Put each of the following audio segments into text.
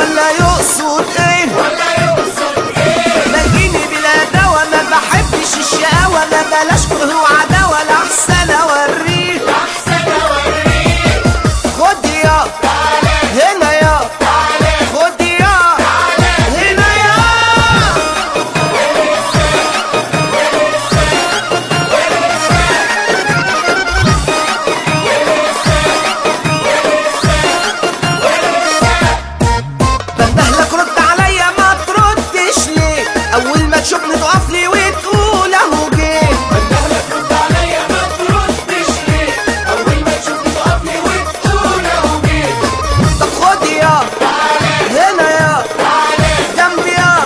ولا يقصد ايه لاقيني بلا دوا، ما بحبش الشقاوة، ما بلاش كره وعداوة، لأحسن اوريه خد يا هنا يا خد يا هنا يا. بندهلك رد عليا ما تردش ليه، اول ما تشوفني تقف لي وتقول اهو جيت. بندهلك رد عليا ما تردش ليه، اول ما تشوفني تقف لي وتقول اهو جيت. طب خد يا هنا يا جنبي يا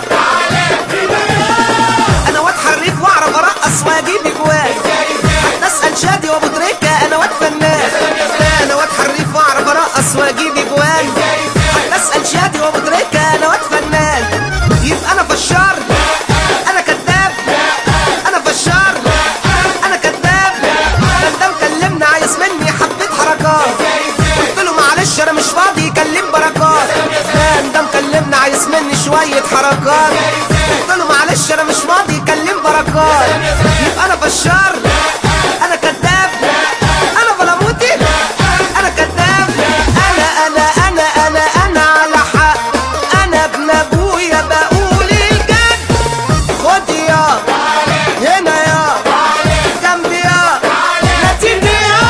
انا واد حريف واعرف ارقص واجيب اجوال، نسأل شادي وابو تريكة انا واد فنان. انا واد حريف واعرف ارقص واجيب اجوال، نسأل شادي وابو تريكة انا واد فنان. يبقى انا فشار انا كذاب، انا فشار انا كذاب. ده مكلمنا عايز مني حبة حركات، قلت له معلش انا مش فاضي يكلم بركات. ده مكلمنا عايز مني شوية حركات، قلت له معلش انا مش فاضي يكلم بركات. يبقى انا فشار انا كذاب انا بلاموتي انا كذاب. انا على حق، انا ابن ابويا بقول الجد. خد يا هنا يا جنبي يا لاتيني يا.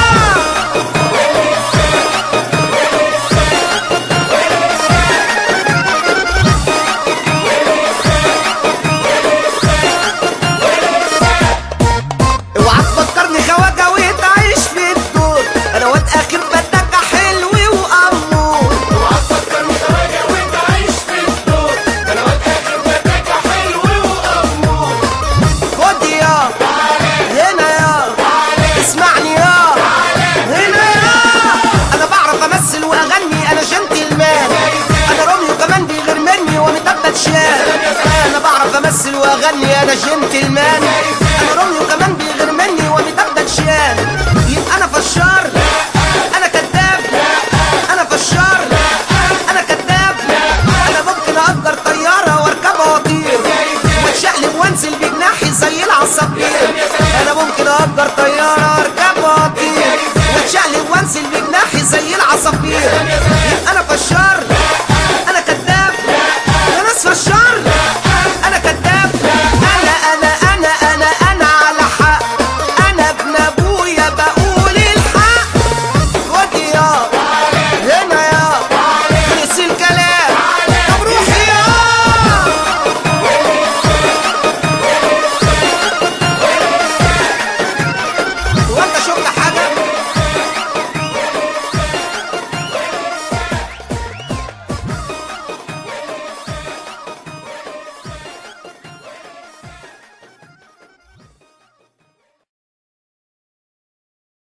اوعى تفكرني خواجه وتعيش في الدور، انا واد اخر بدك حلو وامور. اوعى تفكرني خواجه وتعيش في الدور، انا واد اخر بدك حلو وامور. خد يا هنا يا اسمعني يا هنا يا. انا بعرف امثل واغني انا جنتلمان، انا روميو كمان بيغير مني ومتبت شان. انا بعرف امثل واغني انا جنتلمان، انا روميو كمان بيغير مني ومتبت شان. يبقى انا فشار انا كذاب، انا فشار انا كذاب. انا ممكن اجر طياره واركبها واطير واتشقلب وانزل بجناحي زي العصافير. انا ممكن اجر طياره واركبها واطير واتشقلب وانزل بجناحي زي العصافير. يبقى انا فشار